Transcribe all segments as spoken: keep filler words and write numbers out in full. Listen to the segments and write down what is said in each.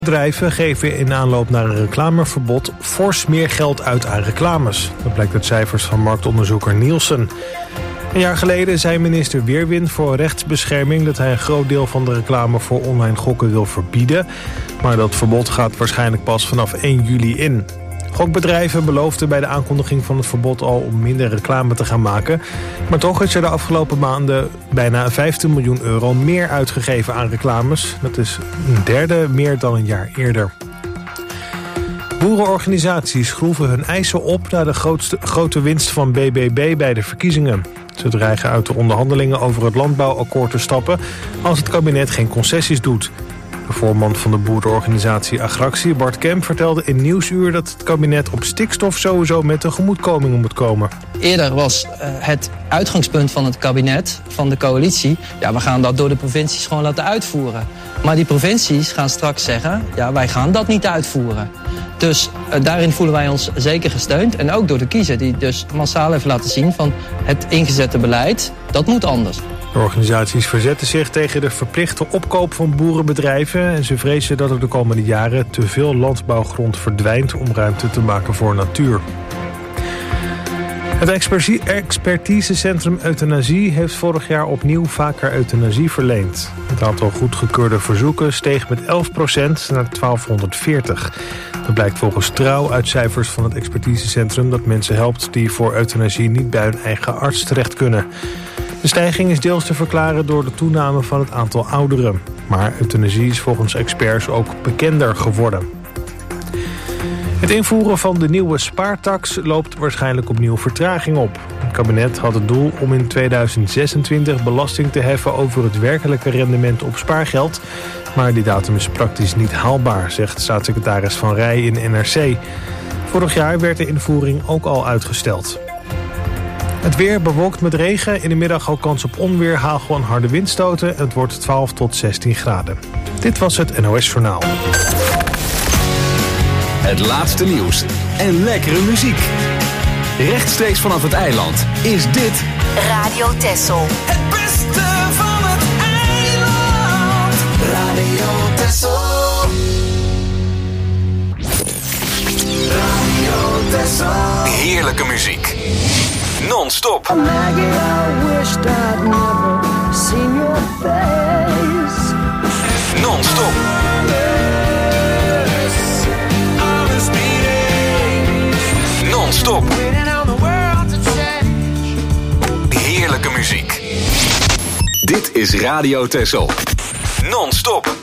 Bedrijven geven in aanloop naar een reclameverbod fors meer geld uit aan reclames. Dat blijkt uit cijfers van marktonderzoeker Nielsen. Een jaar geleden zei minister Weerwind voor rechtsbescherming dat hij een groot deel van de reclame voor online gokken wil verbieden. Maar dat verbod gaat waarschijnlijk pas vanaf één juli in. Gokbedrijven beloofden bij de aankondiging van het verbod al om minder reclame te gaan maken. Maar toch is er de afgelopen maanden bijna vijftien miljoen euro meer uitgegeven aan reclames. Dat is een derde meer dan een jaar eerder. Boerenorganisaties schroeven hun eisen op naar de grootste, grote winst van B B B bij de verkiezingen. Ze dreigen uit de onderhandelingen over het landbouwakkoord te stappen als het kabinet geen concessies doet. De voorman van de boerenorganisatie Agractie, Bart Kemp, vertelde in Nieuwsuur dat het kabinet op stikstof sowieso met tegemoetkomingen moet komen. Eerder was uh, het uitgangspunt van het kabinet, van de coalitie, ja, we gaan dat door de provincies gewoon laten uitvoeren. Maar die provincies gaan straks zeggen, ja, wij gaan dat niet uitvoeren. Dus uh, daarin voelen wij ons zeker gesteund. En ook door de kiezer, die dus massaal heeft laten zien van het ingezette beleid, dat moet anders. De organisaties verzetten zich tegen de verplichte opkoop van boerenbedrijven en ze vrezen dat er de komende jaren te veel landbouwgrond verdwijnt om ruimte te maken voor natuur. Het expertisecentrum Euthanasie heeft vorig jaar opnieuw vaker euthanasie verleend. Het aantal goedgekeurde verzoeken steeg met elf procent naar twaalfhonderdveertig. Dat blijkt volgens Trouw uit cijfers van het expertisecentrum dat mensen helpt die voor euthanasie niet bij hun eigen arts terecht kunnen. De stijging is deels te verklaren door de toename van het aantal ouderen. Maar euthanasie is volgens experts ook bekender geworden. Het invoeren van de nieuwe spaartax loopt waarschijnlijk opnieuw vertraging op. Het kabinet had het doel om in tweeduizend zesentwintig belasting te heffen over het werkelijke rendement op spaargeld. Maar die datum is praktisch niet haalbaar, zegt staatssecretaris Van Rij in N R C. Vorig jaar werd de invoering ook al uitgesteld. Het weer bewolkt met regen. In de middag ook kans op onweer, hagel en harde windstoten. Het wordt twaalf tot zestien graden. Dit was het N O S Journaal. Het laatste nieuws en lekkere muziek. Rechtstreeks vanaf het eiland is dit Radio Texel. Het beste van het eiland. Radio Texel. Radio Texel. heerlijke muziek. Non-stop. Maggie, I wished I'd never seen your face. Non-stop. Non-stop. Heerlijke muziek. Dit is Radio Texel. Non-stop.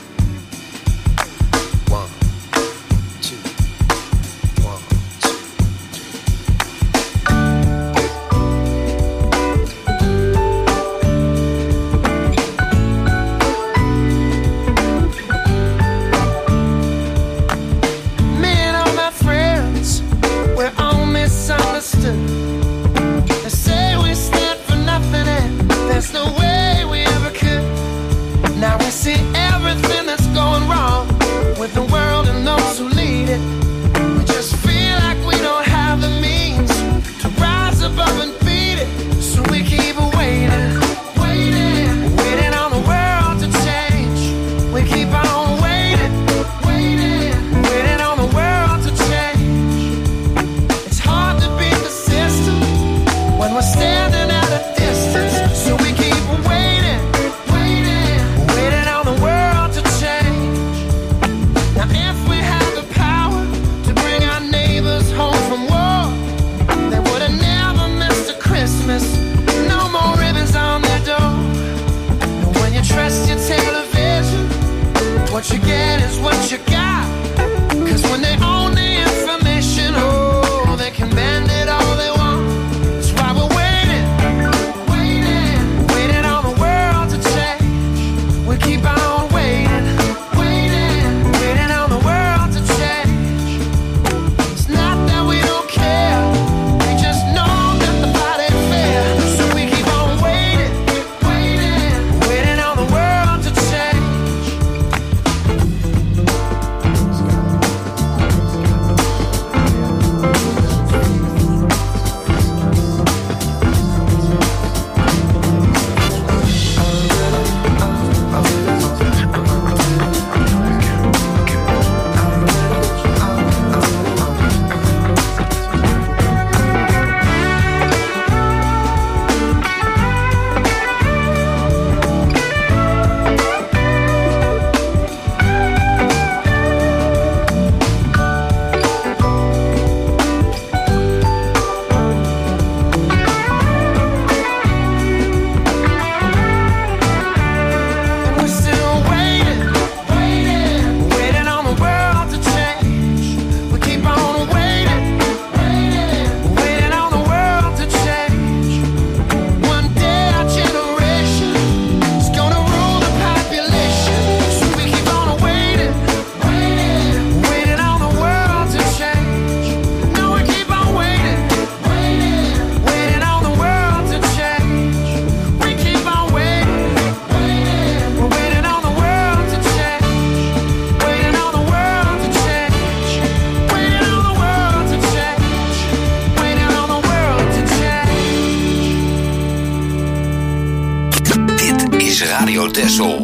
Radio Texel.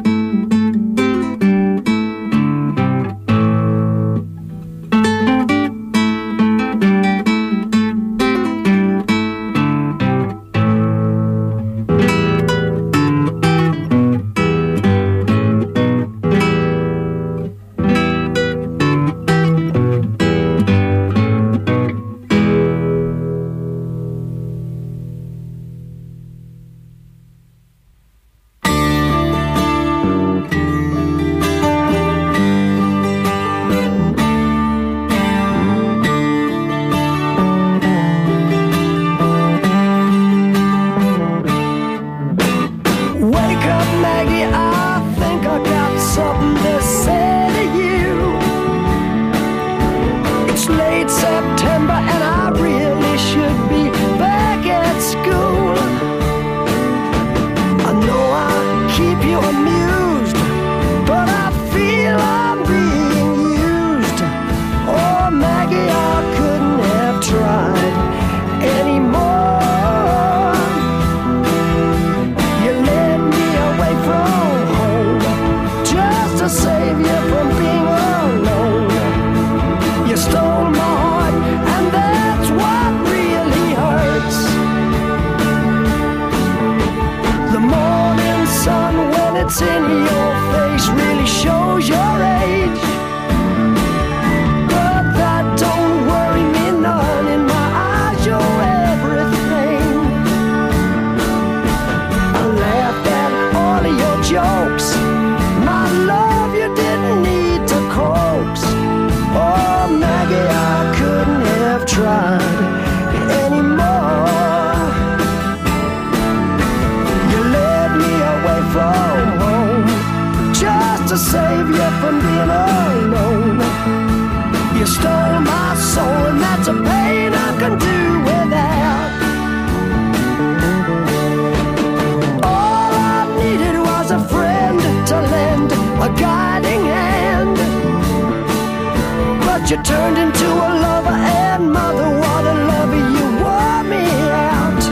You turned into a lover and mother. What a lover, you wore me out.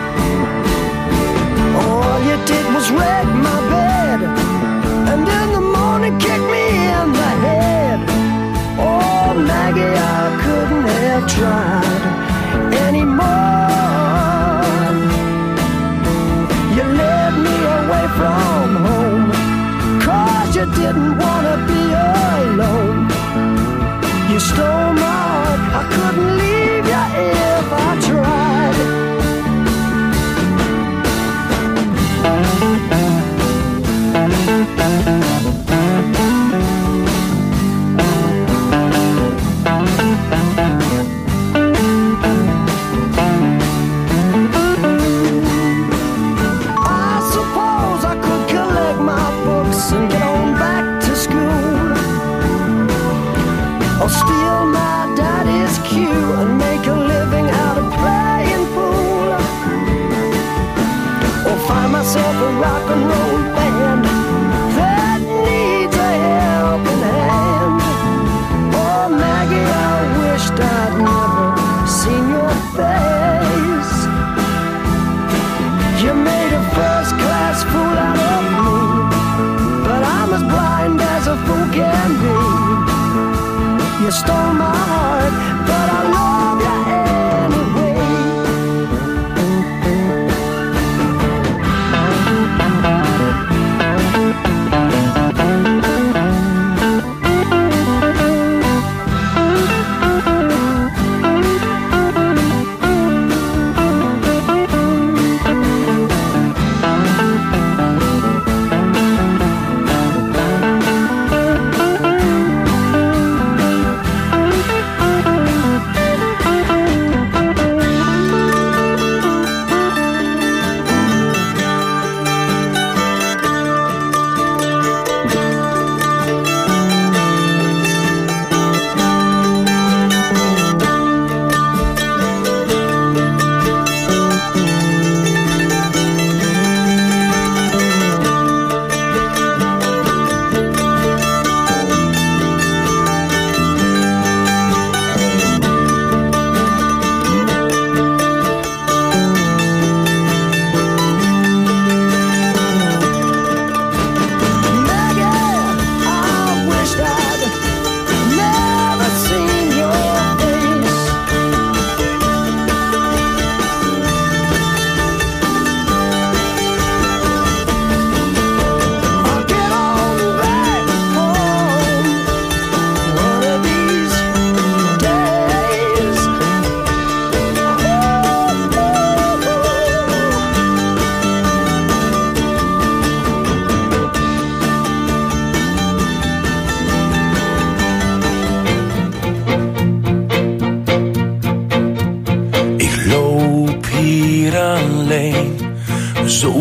All you did was wreck my bed, and in the morning kick me in the head. Oh, Maggie, I couldn't have tried anymore. You led me away from home, 'cause you didn't wanna be alone. You stole my heart, I couldn't leave you if I tried. I suppose I could collect my books and get on back to school, or steal my daddy's cue and make a living out of playing pool, or find myself a rock and roll band that needs a helping hand. Oh, Maggie, I wished I'd never seen your face. You made a first-class fool out of me, but I'm as blind as a fool can be. You stole my heart, but I love you anyway.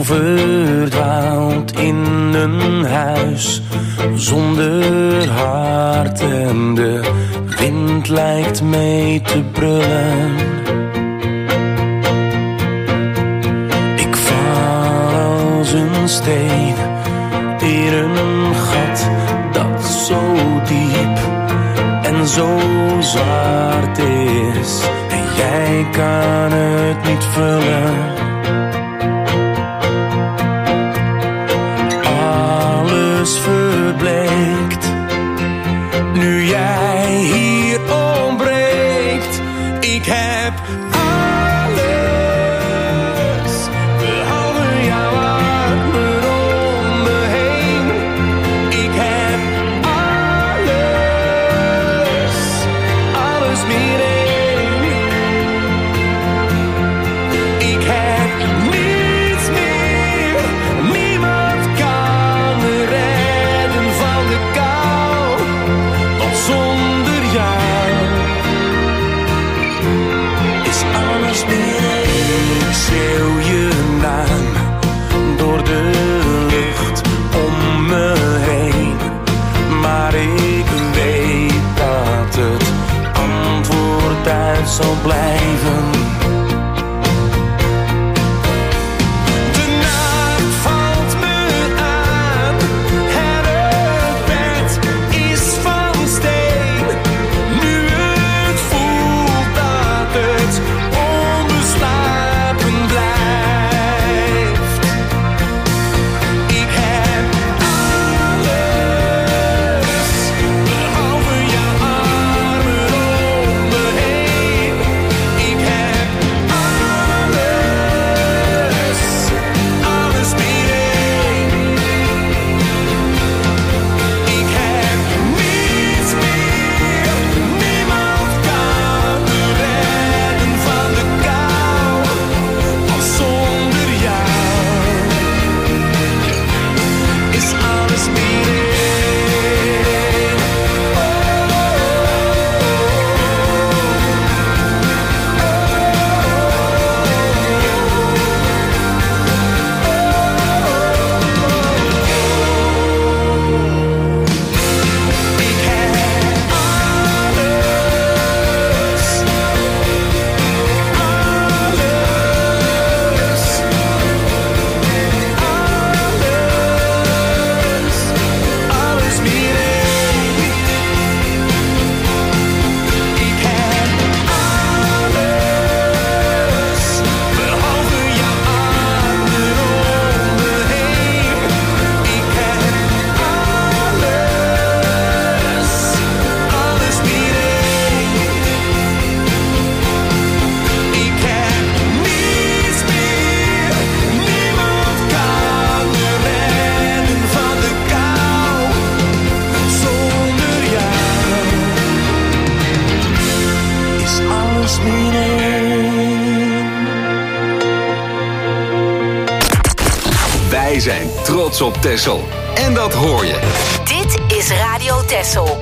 verdwaald in een huis zonder hart en de wind lijkt mee te brullen. Ik val als een steen in een gat dat zo diep en zo zwart is en jij kan het niet vullen. Alles verbleekt nu jij hier ontbreekt. Ik heb alles behalve jouw armen om me heen. Ik heb alles, alles meer één. Ik heb niets meer, niemand kan me redden van de kou, want zonder jou is alles meer één. Ik schreeuw je naam door de lucht om me heen, maar ik weet dat het antwoord uit zal blijven. De nacht valt me aan en het bed is van steen. Nu het voelt dat het onbeslapen blijft. Ik heb alles behalve jouw armen om me heen. Ik heb alles, alles meer één. Ik heb niets meer, niemand kan me redden van de kou, want zonder jou is alles meer één. Ik heb alles, alles, alles meer één. Ik heb alles, behalve jouw armen om me heen. Ik heb alles, alles meer één. Ik heb niets meer, niemand kan me redden van de kou, zonder jou is alles meer één. Wij zijn trots op Texel. En dat hoor je. Dit is Radio Texel.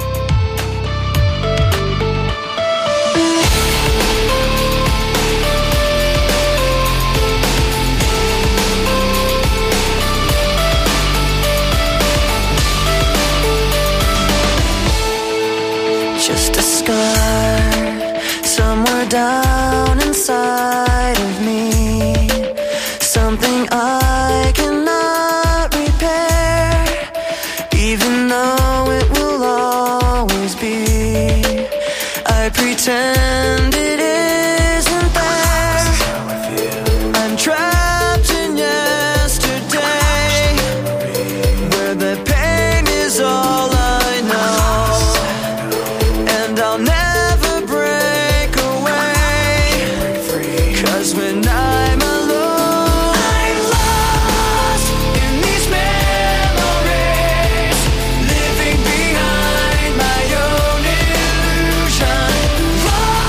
Just a scar somewhere down inside of me. Something I cannot repair, even though it will always be. I pretend it isn't there. I'm trapped in yesterday, where the pain is all I know, and I'll never break away. 'Cause when I'm alone, I'm lost in these memories, living behind my own illusion. Lost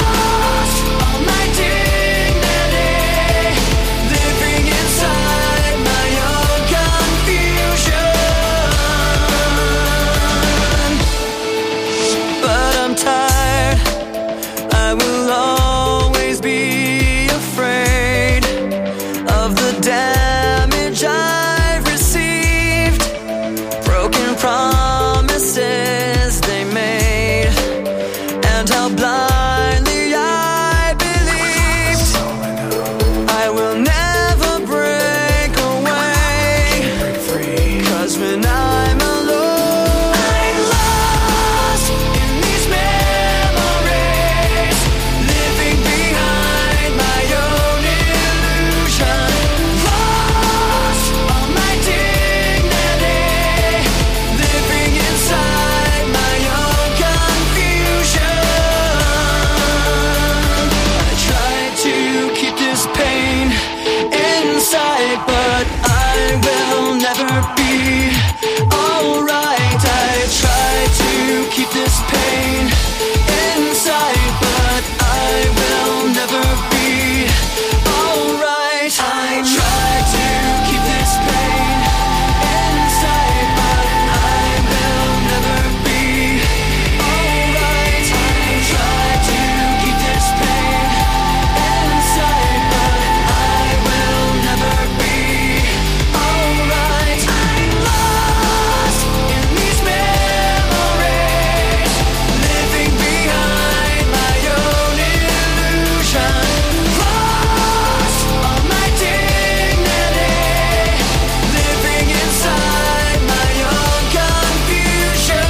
this pain inside, but I will never be alright. I try to keep this pain inside, but I will never be alright. I try to keep this pain inside, but I will never be alright. I'm lost in these memories, living behind my own illusion. Lost all my dignity, living inside my own confusion.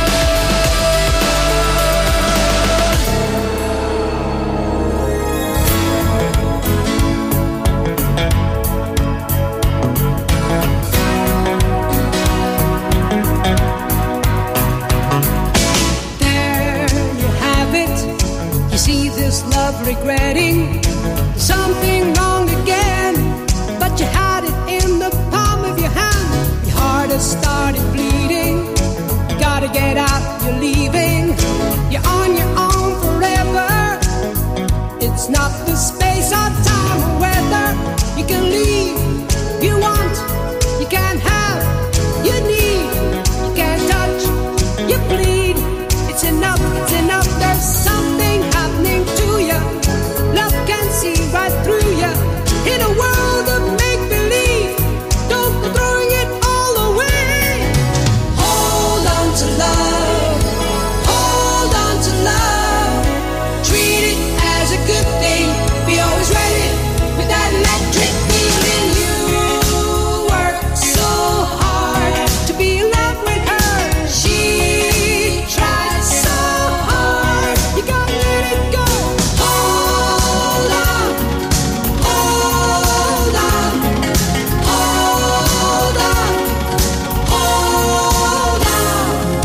There you have it. You see this love regretting something wrong again, but you had it in the palm of your hand. Your heart has started bleeding. You gotta get out, you're leaving. You're on your own forever. It's not the space or time or weather. You can leave, you want, you can't have, you need, you can't touch, you bleed. It's enough, it's enough. There's something happening to you. Love can see right through you. In a world of make believe, don't go throwing it all away. Hold on to love, hold on to love. Treat it as a good thing. Be always ready with that electric feeling. You work so hard to be in love with her. She tried so hard. You gotta let it go. Hold on, hold on, hold on, hold on.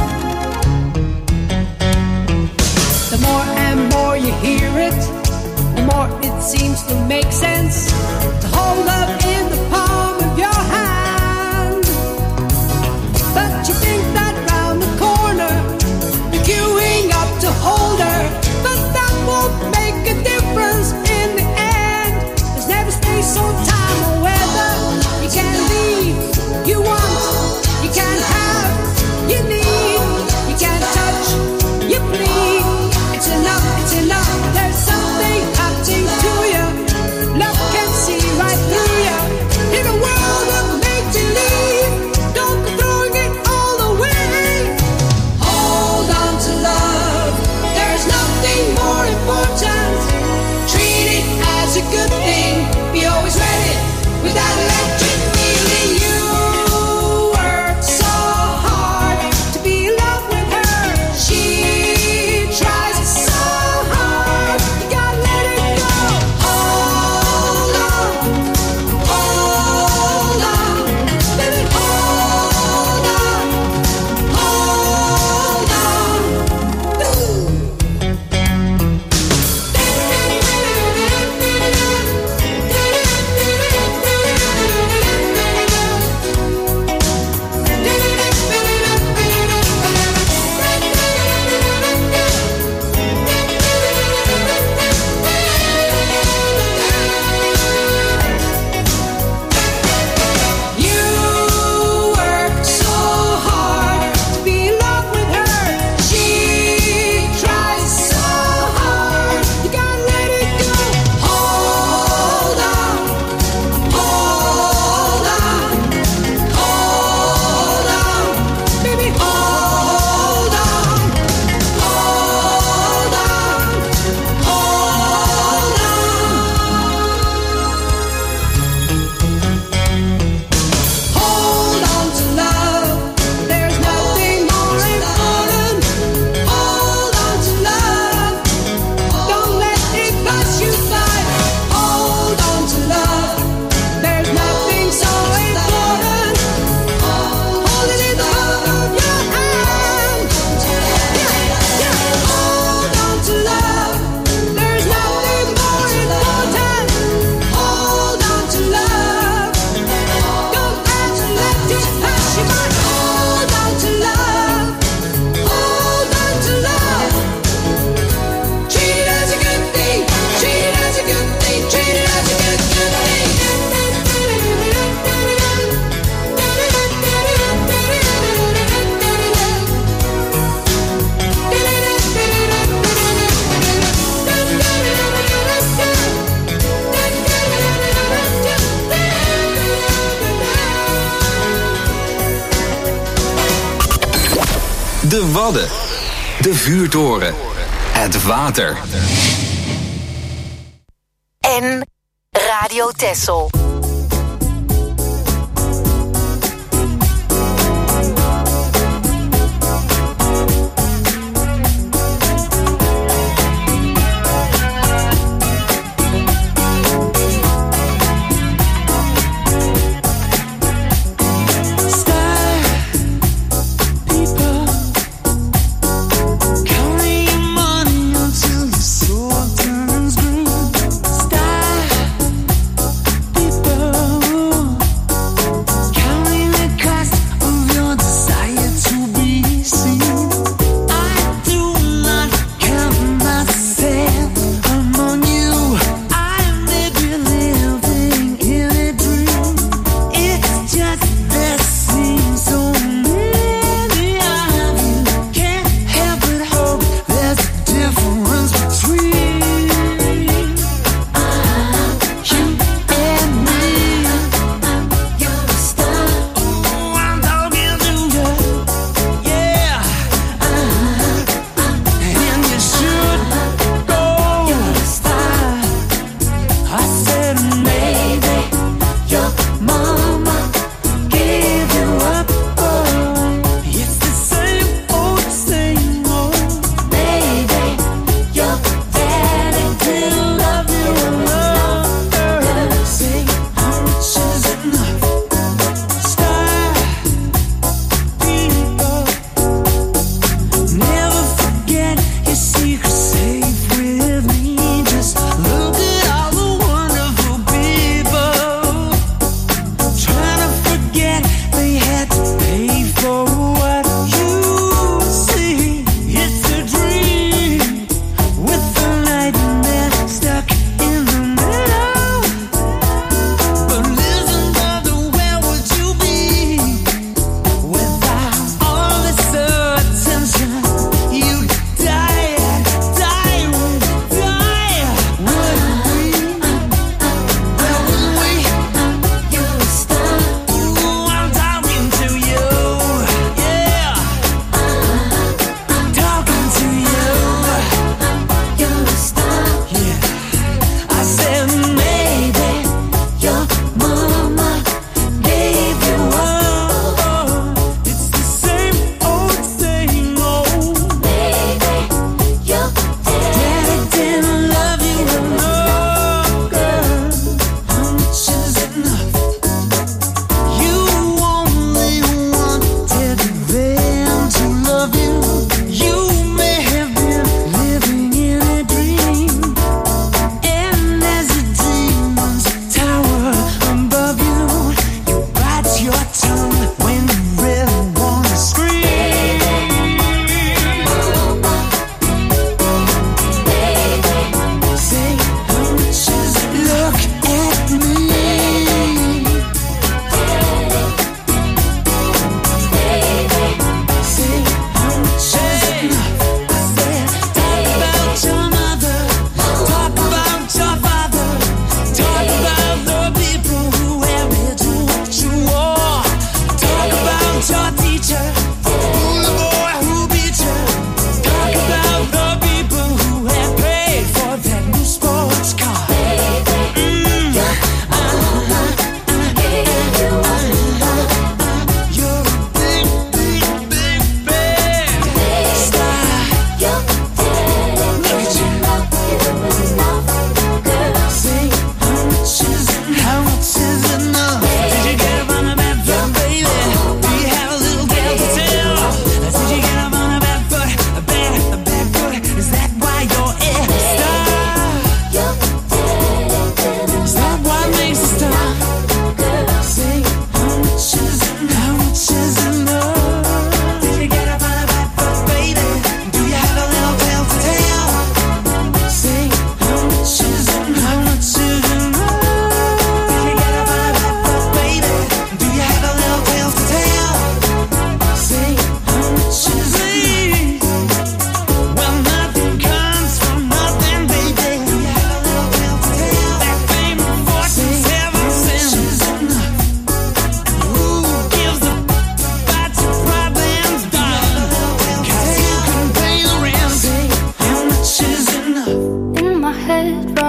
The more and more you hear it, the more it seems to make sense to hold up in the palm of your hand. But you think that round the corner, you're queuing up to hold her, but that won't make a difference in the end. There's never space or time or weather. You can't leave, you want, you can't have, you need, you can't touch, you bleed. It's enough, it's enough. There's something happening to you. Love can see right through you. Wadden, de vuurtoren, het water. En Radio Texel. People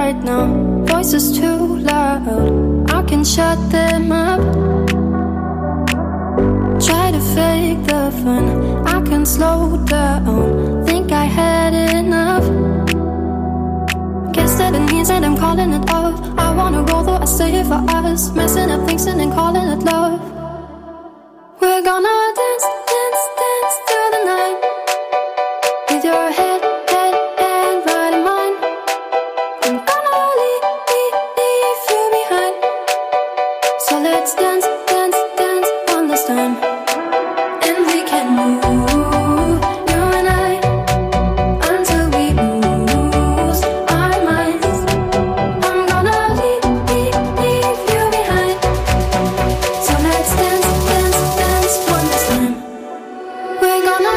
right now. Voices too loud, I can shut them up. Try to fake the fun, I can slow down. Think I had enough. Guess that it means that I'm calling it off. I wanna roll though I stay for us. Messing up things and then calling it love. We're gonna dance, dance, dance through the night. With your head, head, head right in mine. I'm gonna leave, leave, leave you behind. So let's dance, dance, dance one last time. And we can move, you and I, until we lose our minds. I'm gonna leave, leave, leave you behind. So let's dance, dance, dance one last time. We're gonna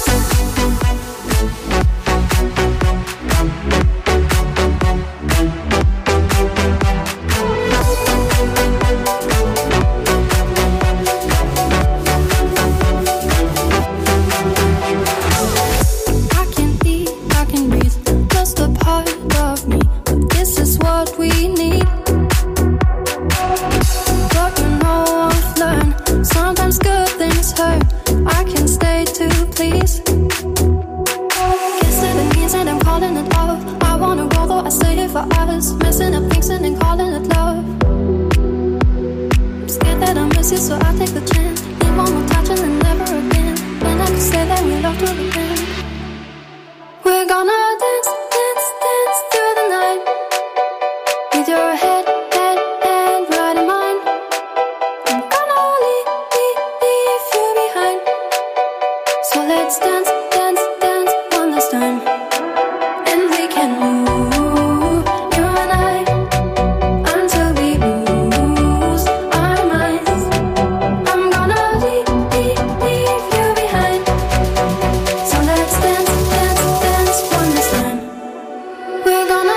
I can eat, I can breathe, just a part of me. But this is what we need. But you know I've learned, sometimes good things hurt. I can stay to please. Guess that it means that I'm calling it off. I wanna roll though I stay for us. Messing up things and then calling it love. I'm scared that I'll miss you, so I take the chance. Need one more touch and then never again. When I could say that we love till the end. We're gonna dance, dance, dance through the night. With your head, head, head right in mine. I'm gonna leave, leave, leave you behind. So let's dance, dance, dance one last time. And we can move, you and I, until we lose our minds. I'm gonna leave, leave, leave you behind. So let's dance, dance, dance one last time. We're gonna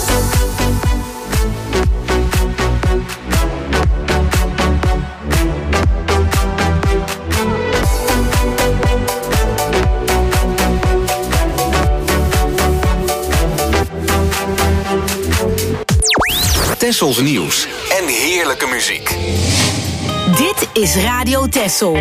Tessels nieuws en heerlijke muziek. Dit is Radio Tessel.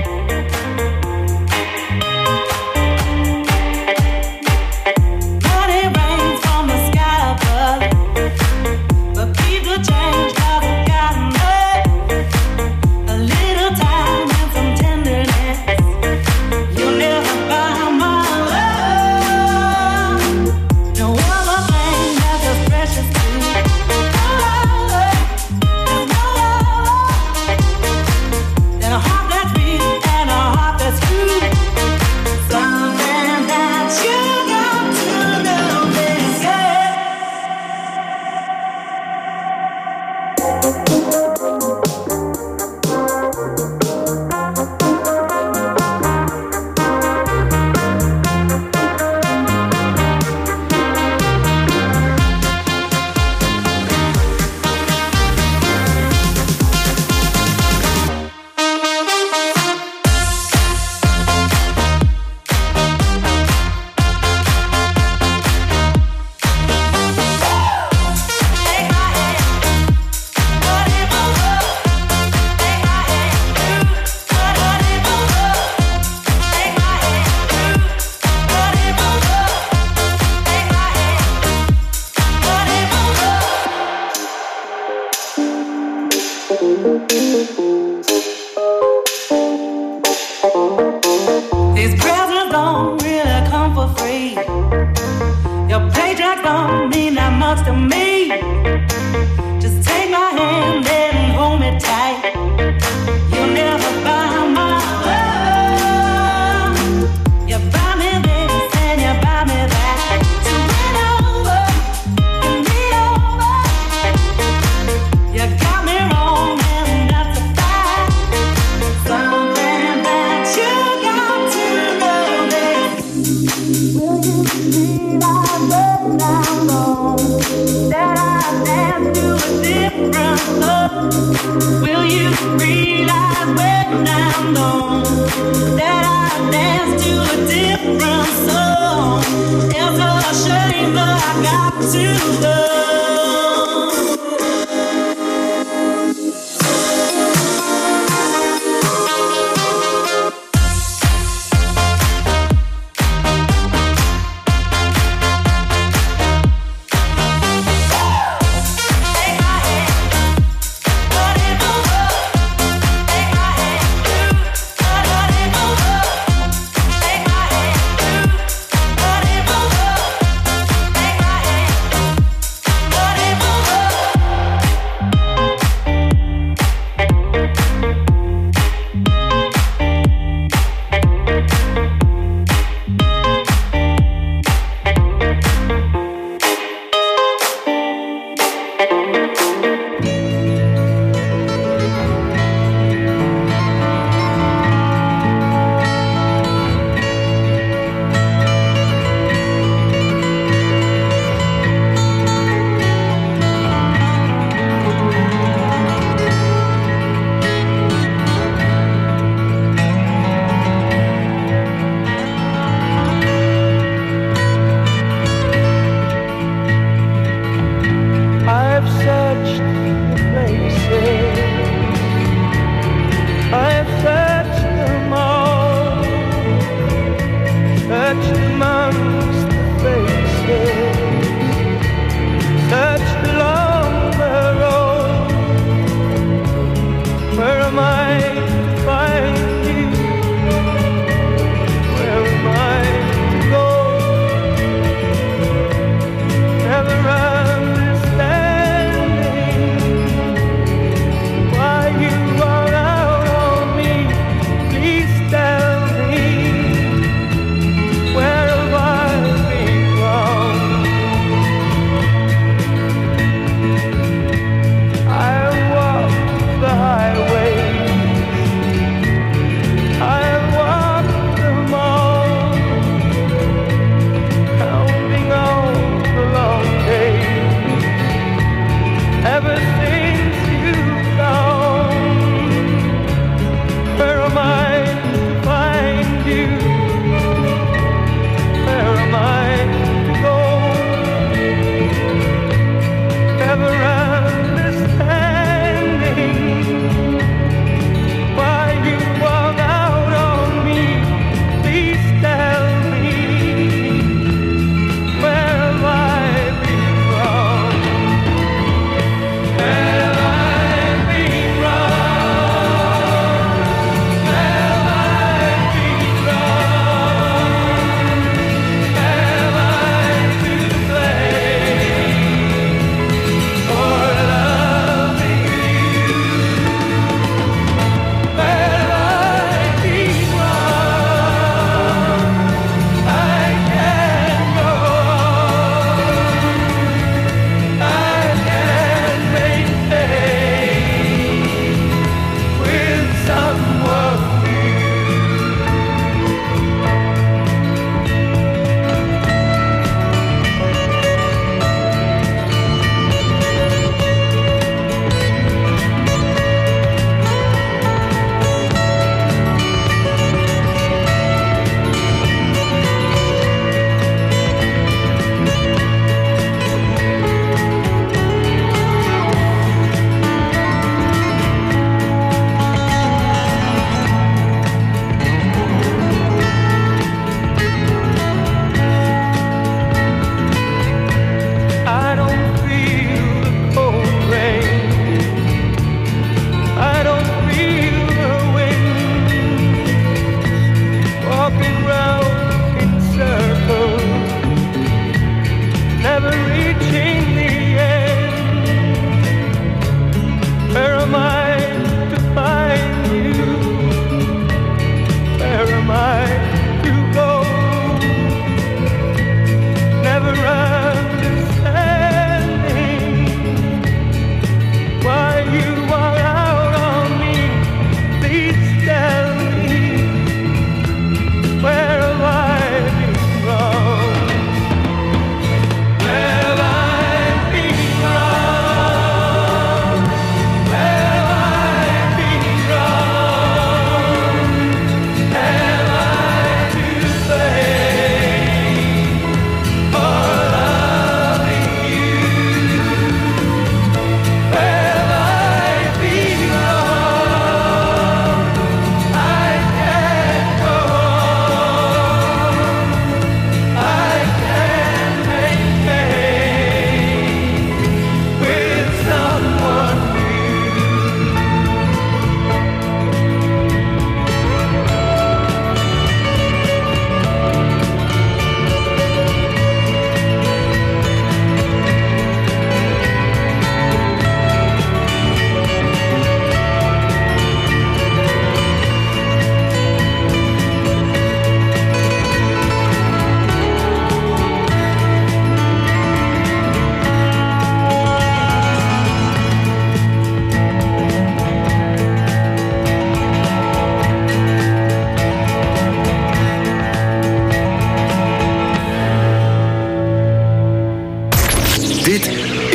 These presents don't really come for free. Your paycheck don't mean that much to me. Just take my hand and hold me tight. You'll never buy my love. You buy me this and you buy me that. So win over, win me over. You got me wrong and that's a fact. Something that you got to know is, will you realize when I'm gone that I dance to a different love? Will you realize when I'm gone that I dance to a different song? It's a shame that I got to go.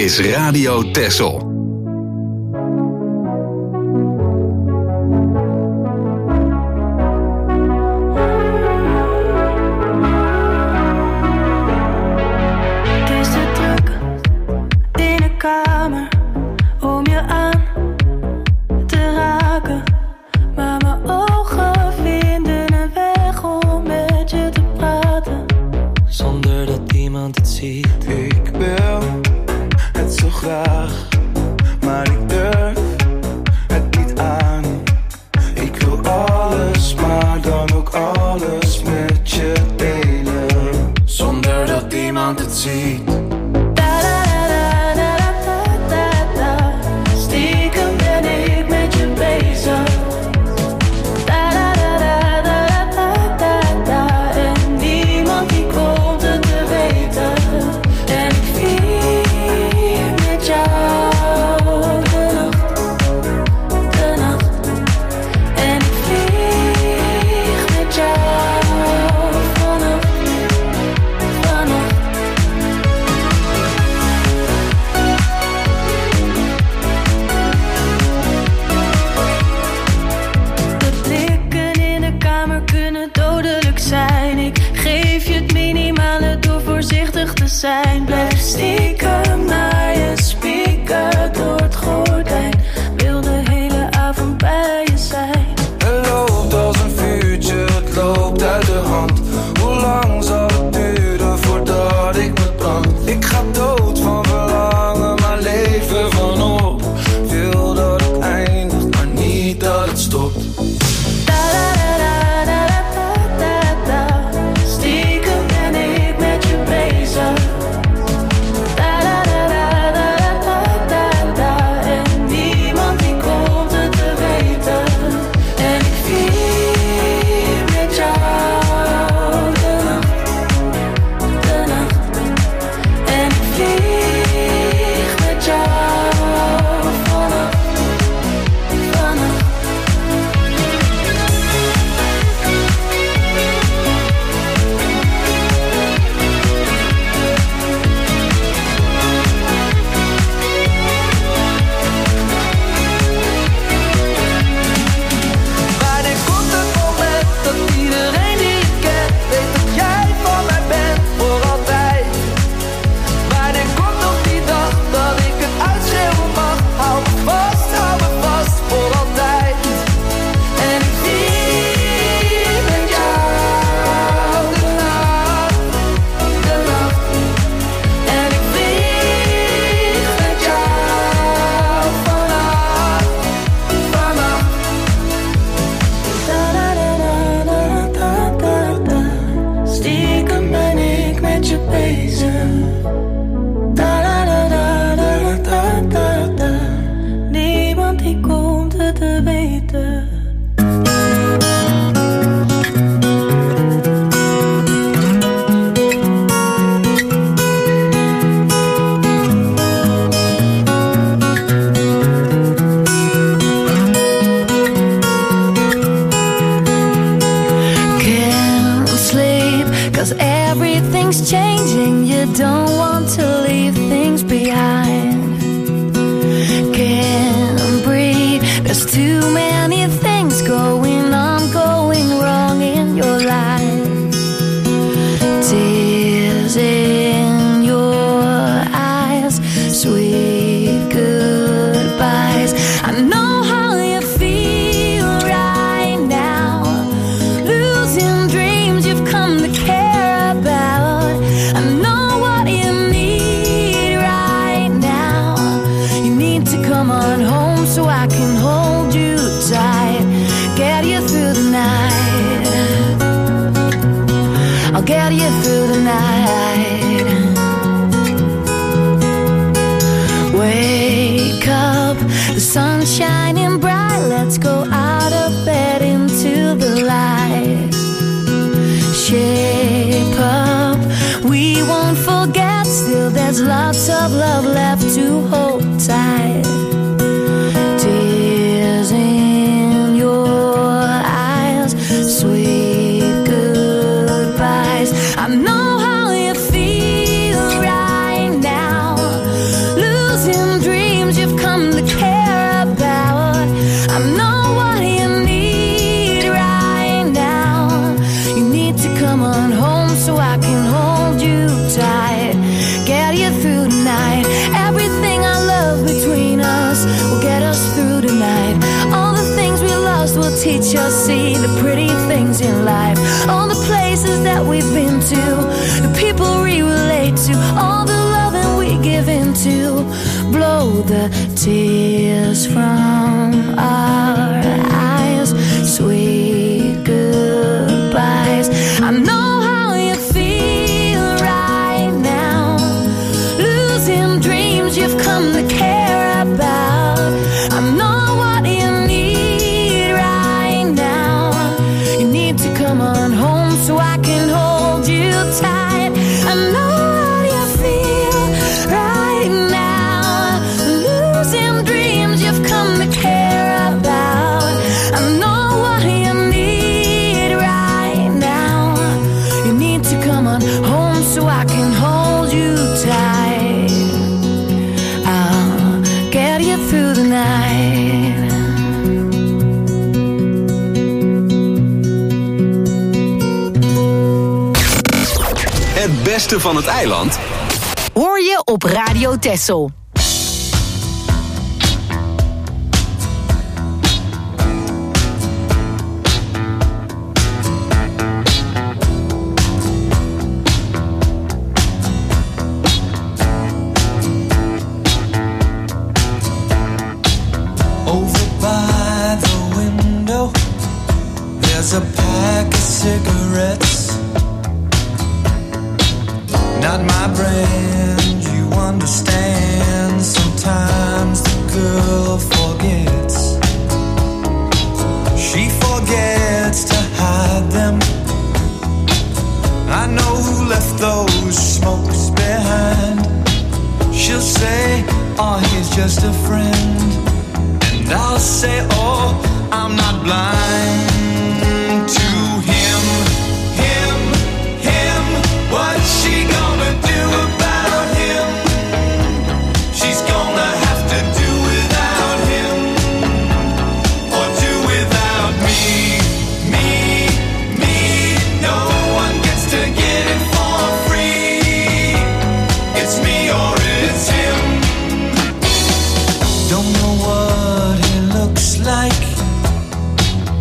is Radio Texel. I know how you feel right now. Lose the pretty things in life, all the places that we've been to, the people we relate to, all the loving we give into. Blow the tears from our eyes, sweet goodbyes. I know how you feel right now, losing dreams you've come to care about. I know what you need right now. You need to come on home so I can hold you tight. I know how you feel right now, losing dreams you've come to care about. I know what you need right now. You need to come on home so I can hold you tight. I'll get you through the night. Het beste van het eiland Hoor je op Radio Texel. Over by the window, there's a pack of cigarettes. Not my brand, you understand. Sometimes the girl forgets. She forgets to hide them. I know who left those smokes behind. She'll say, oh, he's just a friend. And I'll say, oh, I'm not blind to him, him, him. What's she gonna do about him? She's gonna have to do without him, or do without me, me, me. No one gets to get it for free. It's me or it's him. Don't know what he looks like.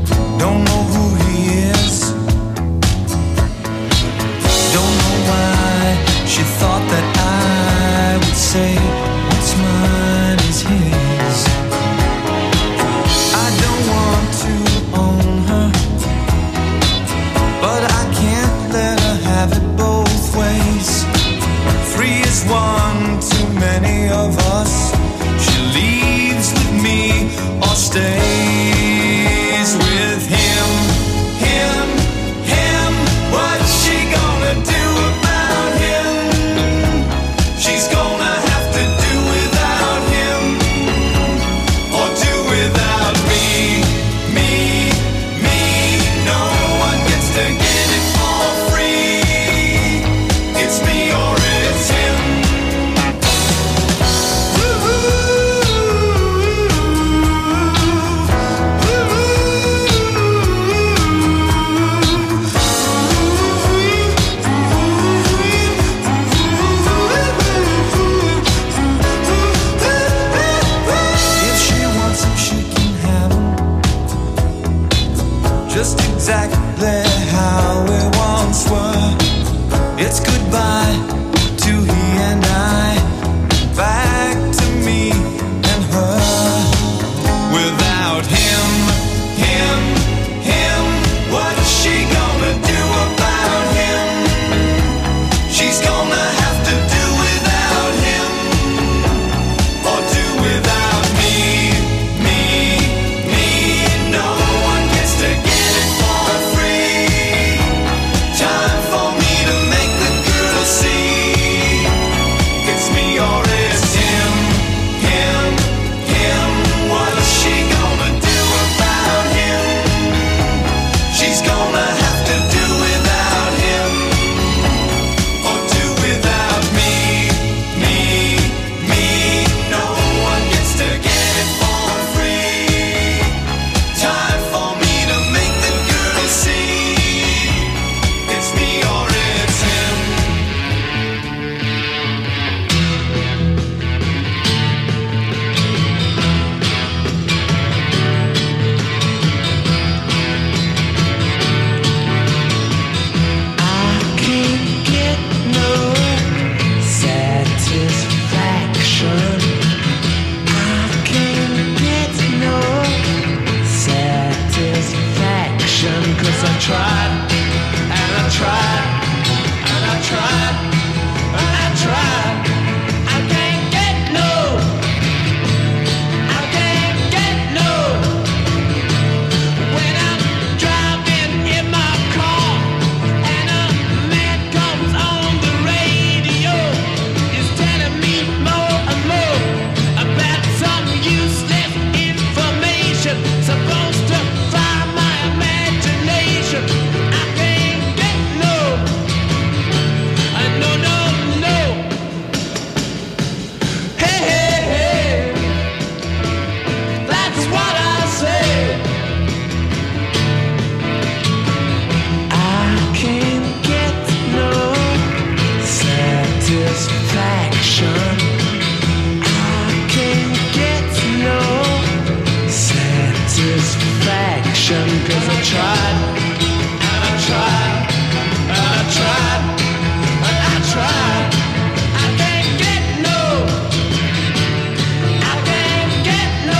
satisfaction. I can't get no satisfaction, 'cause I tried, and I tried, and I tried, and I tried. I can't get no, I can't get no.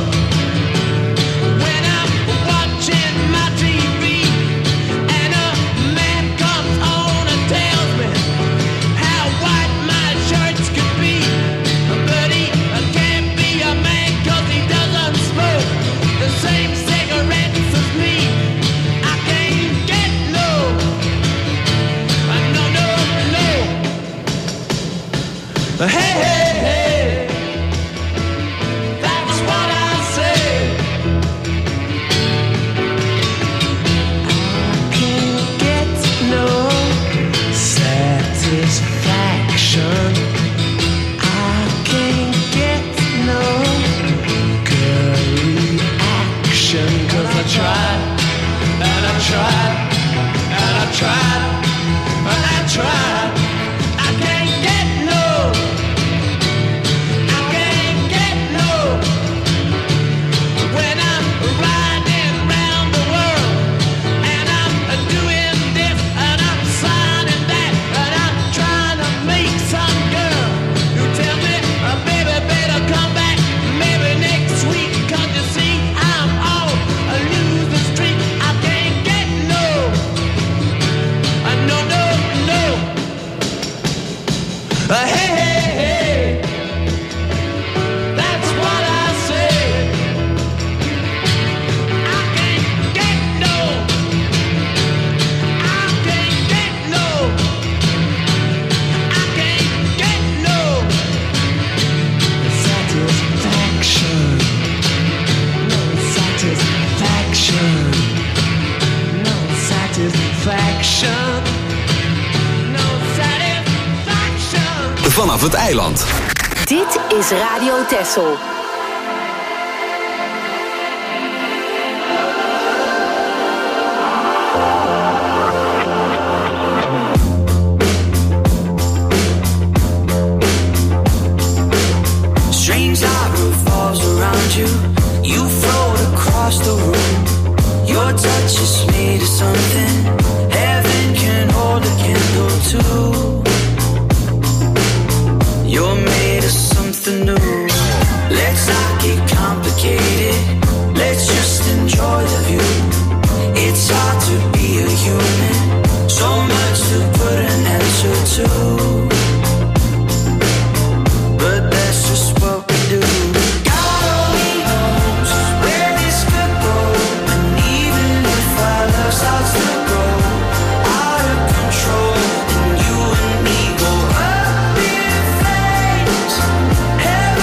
When I'm watching my T V and a man comes on and tells me how white my shirts could be, but he can't be a man 'cause he doesn't smoke the same cigarettes as me. I can't get no, no, no, no. Hey, hey, hey, that's what I say. I can't get no satisfaction. I can't get no good reaction, 'cause I tried, and I tried, and I tried, and I tried. I can't get no, I can't get no. When I'm riding round the world and I'm doing this and I'm signing that and I'm trying to make some girl who tell me, uh, baby, better come back maybe next week, 'cause you see I'm on a losing streak. I can't get no, uh, no, no, no. Uh, hey, hey, hey, that's what I say. I can't get no, I can't get no, I can't get no satisfaction, no satisfaction, no satisfaction, no satisfaction. Vanaf het eiland. Dit is Radio Texel. Strange light falls around you. You float across the room. Your touch is made of something heaven can hold a candle to. You're made of something new. Let's not get complicated. Let's just enjoy the view. It's hard to be a human. So much to put an answer to. But that's just what we do. God only knows where this could go. And even if our love starts to grow out of control, then you and me go up in flames. Heaven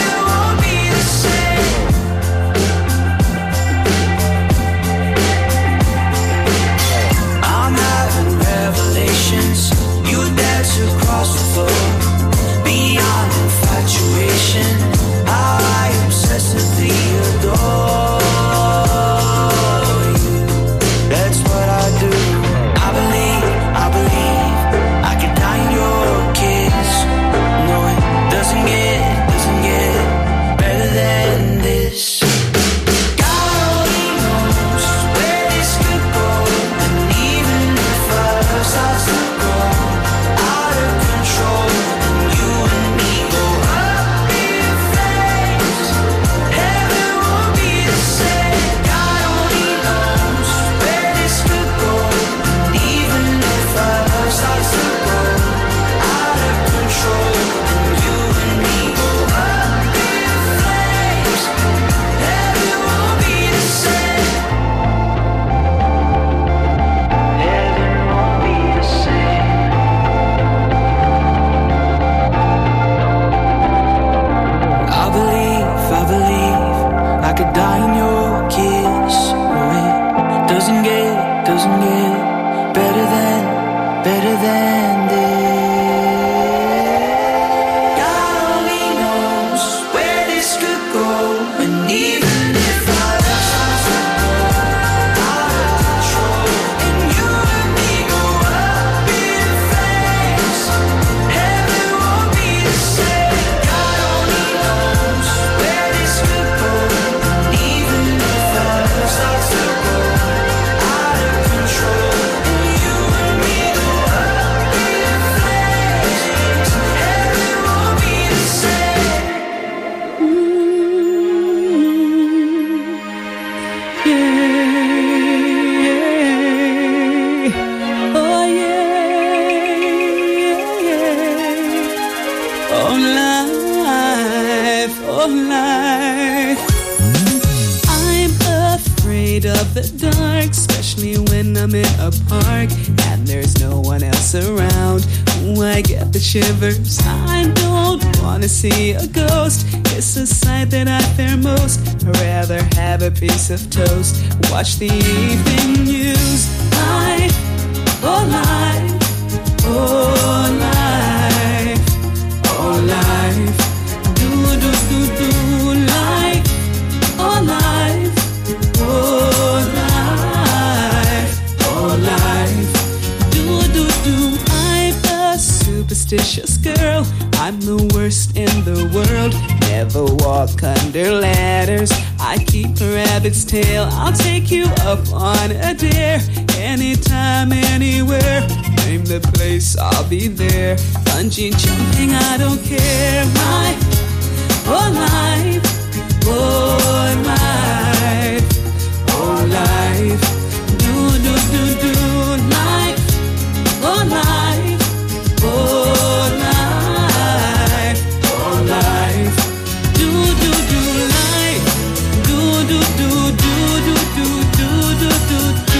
oh life, oh life. I'm afraid of the dark, especially when I'm in a park and there's no one else around. Ooh, I get the shivers. I don't wanna see a ghost. It's a sight that I fear most. I'd rather have a piece of toast, watch the evening news. Life, oh life, oh life, oh life. Do do do do life, oh life, oh life, oh life. Do do do. I'm a superstitious girl. I'm the worst in the world. Never walk under ladders. I keep a rabbit's tail. I'll take you up on a dare. Anytime, anywhere. Name the place, I'll be there. Bungee jumping, I don't care. Life, oh life, oh life, oh life. Do do do do life, oh life, oh life, oh life. Do do do life, do do do do do do do do do do.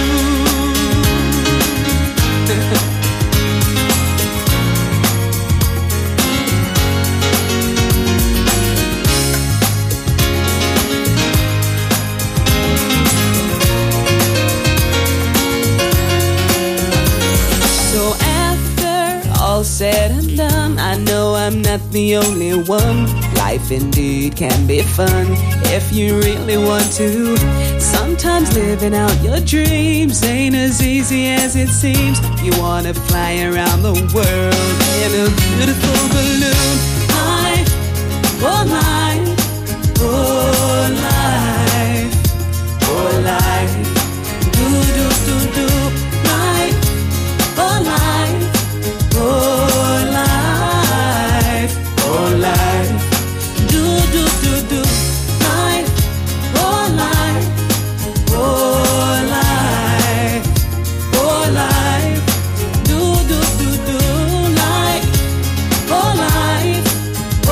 So after all said and done, I know I'm not the only one. Life indeed can be fun if you really want to. Sometimes living out your dreams ain't as easy as it seems. You wanna fly around the world in a beautiful balloon. Life, oh life, oh life, oh life. Do do do do life, oh life, oh life, oh life. Do do do do life, oh life, oh life, oh life. Do do do do life, oh life, oh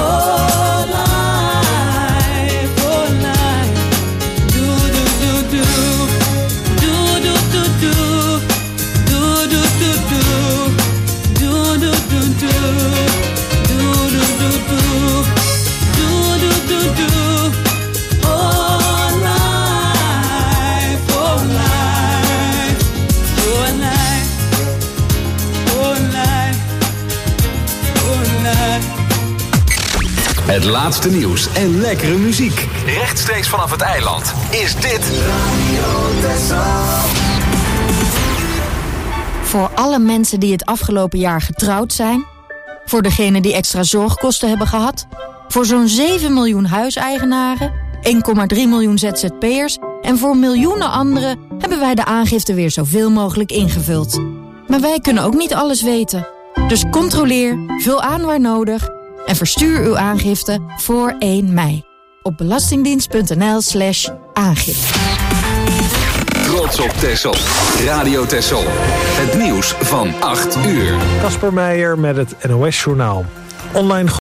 life, oh life. Do do do do, do do do do, do do do do, do do do do, do do do do. Do do do do, oh life, oh life, oh life, oh life, oh life. Het laatste nieuws en lekkere muziek. Rechtstreeks vanaf het eiland is dit Radio Texel. Voor alle mensen die het afgelopen jaar getrouwd zijn, voor degenen die extra zorgkosten hebben gehad, voor zo'n zeven miljoen huiseigenaren, één komma drie miljoen Z Z P'ers en voor miljoenen anderen hebben wij de aangifte weer zoveel mogelijk ingevuld. Maar wij kunnen ook niet alles weten. Dus controleer, vul aan waar nodig en verstuur uw aangifte voor één mei. Op belastingdienst.nl slash aangifte. Trots op Texel. Radio Texel. Het nieuws van acht uur. Casper Meijer met het N O S Journaal. Online